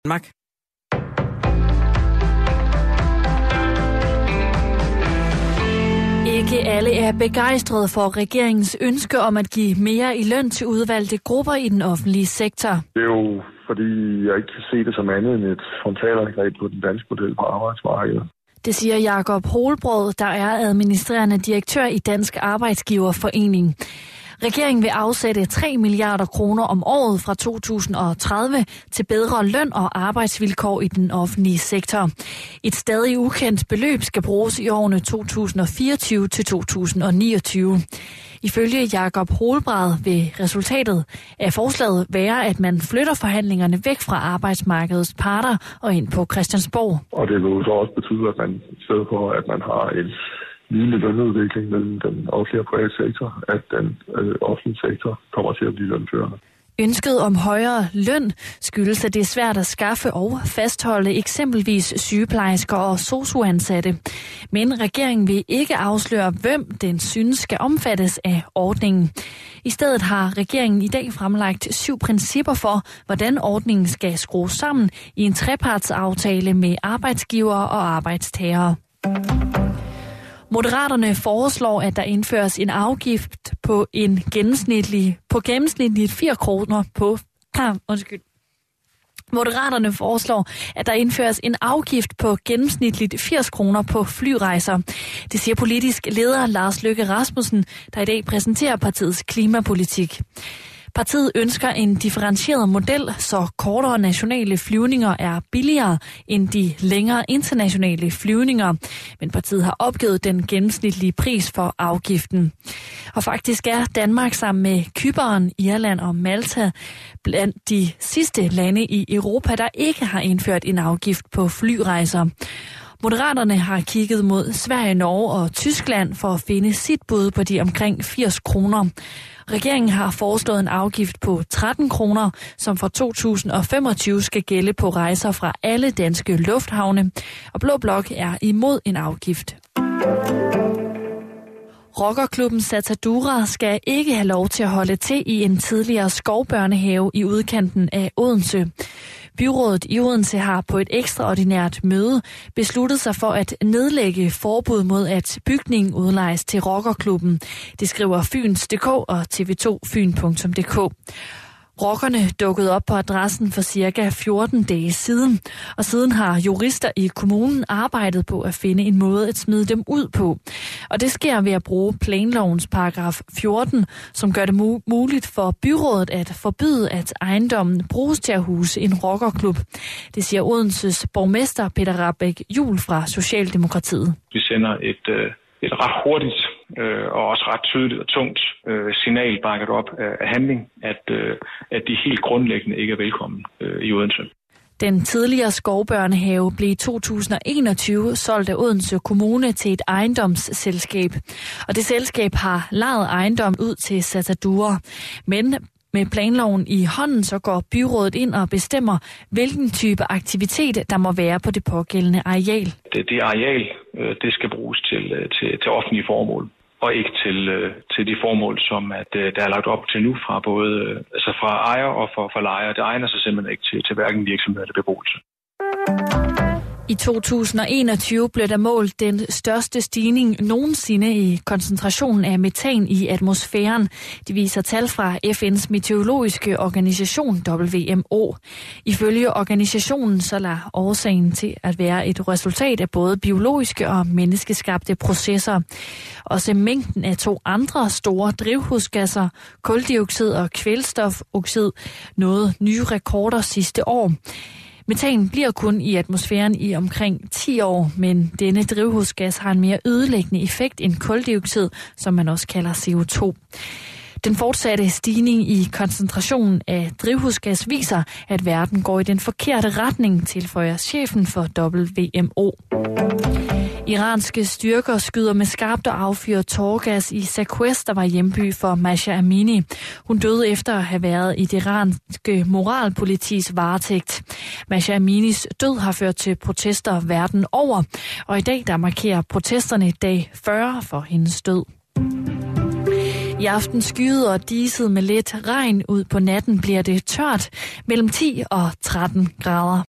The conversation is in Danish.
Danmark. Ikke alle er begejstrede for regeringens ønske om at give mere i løn til udvalgte grupper i den offentlige sektor. Det er jo fordi, jeg ikke kan se det som andet end et frontalangreb på den danske model på arbejdsmarkedet. Det siger Jakob Holbrød, der er administrerende direktør i Dansk Arbejdsgiverforening. Regeringen vil afsætte 3 milliarder kroner om året fra 2030 til bedre løn og arbejdsvilkår i den offentlige sektor. Et stadig ukendt beløb skal bruges i årene 2024 til 2029. Ifølge Jakob Holbrød vil resultatet af forslaget være, at man flytter forhandlingerne væk fra arbejdsmarkedets parter og ind på Christiansborg. Og det vil jo så også betyde, at man i stedet for, at man har en lignende lønudvikling mellem den offentlige og private sektor, at den offentlige sektor kommer til at blive lønførende. Ønsket om højere løn skyldes, at det er svært at skaffe og fastholde eksempelvis sygeplejersker og sosu-ansatte. Men regeringen vil ikke afsløre, hvem den synes skal omfattes af ordningen. I stedet har regeringen i dag fremlagt 7 principper for, hvordan ordningen skal skrues sammen i en trepartsaftale med arbejdsgivere og arbejdstagere. Moderaterne foreslår, at der indføres en afgift på gennemsnitligt 4 kroner på... Moderaterne foreslår, at der indføres en afgift på gennemsnitligt 80 kroner på flyrejser. Det siger politisk leder Lars Løkke Rasmussen, der i dag præsenterer partiets klimapolitik. Partiet ønsker en differentieret model, så kortere nationale flyvninger er billigere end de længere internationale flyvninger. Men partiet har opgivet den gennemsnitlige pris for afgiften. Og faktisk er Danmark sammen med Cypern, Irland og Malta blandt de sidste lande i Europa, der ikke har indført en afgift på flyrejser. Moderaterne har kigget mod Sverige, Norge og Tyskland for at finde sit bud på de omkring 80 kroner. Regeringen har foreslået en afgift på 13 kroner, som fra 2025 skal gælde på rejser fra alle danske lufthavne, og Blå Blok er imod en afgift. Rockerklubben Satadura skal ikke have lov til at holde til i en tidligere skovbørnehave i udkanten af Odense. Byrådet i Odense har på et ekstraordinært møde besluttet sig for at nedlægge forbud mod, at bygningen udlejes til rockerklubben. Det skriver Fyns.dk og tv2fyn.dk. Rockerne dukkede op på adressen for cirka 14 dage siden, og siden har jurister i kommunen arbejdet på at finde en måde at smide dem ud på. Og det sker ved at bruge planlovens paragraf 14, som gør det muligt for byrådet at forbyde, at ejendommen bruges til at huse en rockerklub. Det siger Odenses borgmester Peter Rahbæk Juhl fra Socialdemokratiet. Vi sender et ret hurtigt og også ret tydeligt og tungt signal bakket op af handling, at de helt grundlæggende ikke er velkommen i Odense. Den tidligere skovbørnehave blev i 2021 solgt af Odense Kommune til et ejendomsselskab. Og det selskab har lejet ejendom ud til Satadura. Men med planloven i hånden, så går byrådet ind og bestemmer, hvilken type aktivitet der må være på det pågældende areal. Det areal, det skal bruges til offentlige formål, og ikke til de formål, som der er lagt op til nu fra både fra ejer og for lejer. Det egner sig simpelthen ikke til hverken virksomhed eller beboelse. I 2021 blev der målt den største stigning nogensinde i koncentrationen af metan i atmosfæren. Det viser tal fra FN's meteorologiske organisation WMO. Ifølge organisationen så lader årsagen til at være et resultat af både biologiske og menneskeskabte processer. Også mængden af 2 andre store drivhusgasser, kuldioxid og kvælstofoxid, nåede nye rekorder sidste år. Metan bliver kun i atmosfæren i omkring 10 år, men denne drivhusgas har en mere ødelæggende effekt end kuldioxid, som man også kalder CO2. Den fortsatte stigning i koncentrationen af drivhusgas viser, at verden går i den forkerte retning, tilføjer chefen for WMO. Iranske styrker skyder med skarpt og affyrer tåregas i Saqqez, der var hjemby for Masha Amini. Hun døde efter at have været i det iranske moralpolitis varetægt. Masha Aminis død har ført til protester verden over, og i dag der markerer protesterne dag 40 for hendes død. I aften skyet og diset med lidt regn. Ud på natten bliver det tørt mellem 10 og 13 grader.